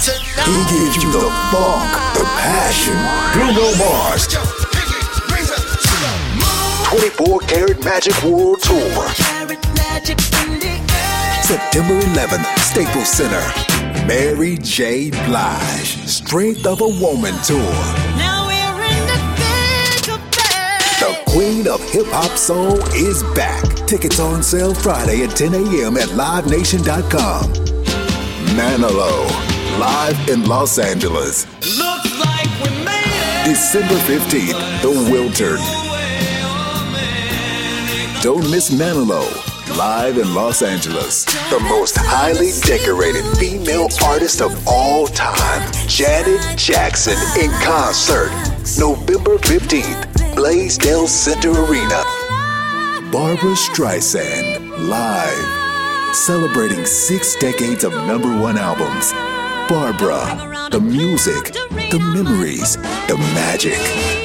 He gives you the funk, the passion. Bruno Mars. 24 Karat Magic World Tour. September 11th, Staples Center. Mary J. Blige, Strength of a Woman Tour. Now we're in the thick of it. The Queen of Hip Hop Soul is back. Tickets on sale Friday at 10 a.m. at livenation.com. Manilow, live in Los Angeles. Looks like we made it. December 15th, The Wiltern. Don't miss Manilow, live in Los Angeles. The most highly decorated female artist of all time, Janet Jackson in concert. November 15th, Blaisdell Center Arena. Barbra Streisand, live. Celebrating 6 decades of #1 albums. Barbra, the music, the memories, the magic.